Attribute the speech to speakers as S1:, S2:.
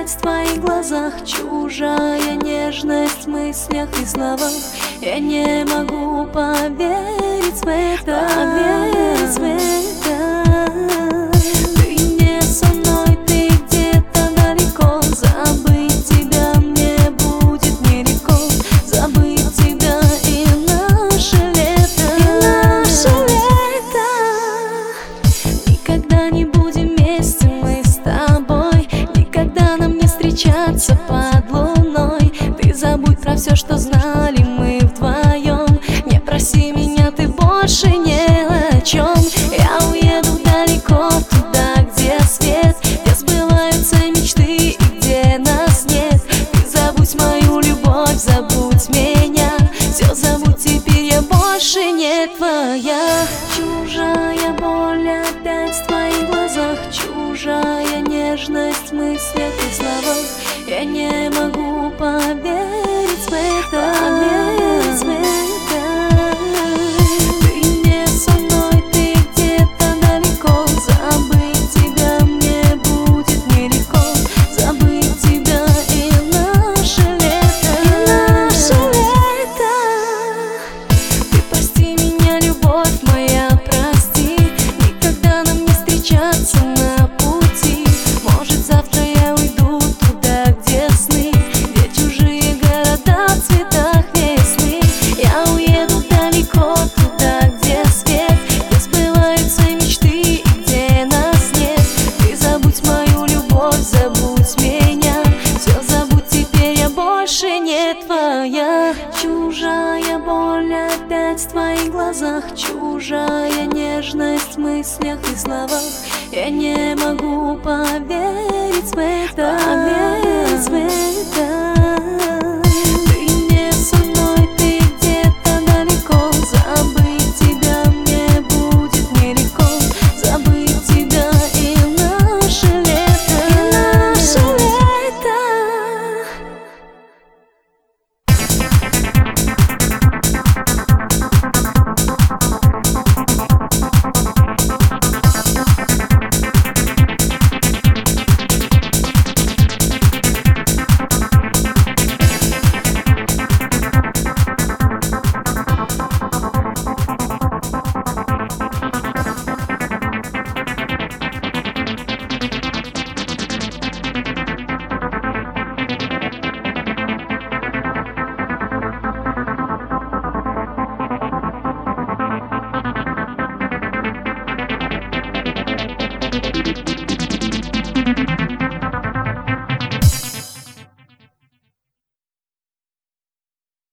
S1: опять в твоих глазах. Чужая нежность в мыслях и словах. Я не могу поверить в это, поверить в это. Ты не со мной, ты где-то далеко. Забыть тебя мне будет нелегко. Забыть тебя и наше лето, и наше лето. Никогда не будем вместе мы с тобой. Никогда нам не встречаться под луной. Ты забудь про все, что знали мы вдвоем. Не проси меня ты больше ни о чем. Я уеду далеко, туда, где свет, где сбываются мечты и где нас нет. Ты забудь мою любовь, забудь меня. Все забудь, теперь я больше не твоя. Чужая боль опять в твоих глазах. Чужая нежность в мыслях и словах. Я не могу поверить в это, поверить в это. Ты не со мной, ты где-то далеко. Забыть тебя мне будет нелегко. Забыть тебя и наше лето, и наше лето. Ты прости меня, любовь моя, прости. Никогда нам не встречаться на пути. Может, завтра я уйду туда, где сны, где чужие города в цветах весны. Я уеду далеко туда, где свет, где сбываются мечты и где нас нет. Ты забудь мою любовь, забудь меня. Все забудь, теперь я больше не твоя. Чужая боль опять в твоих глазах. Чужая нежность в мыслях и словах. Я не могу поверить в это,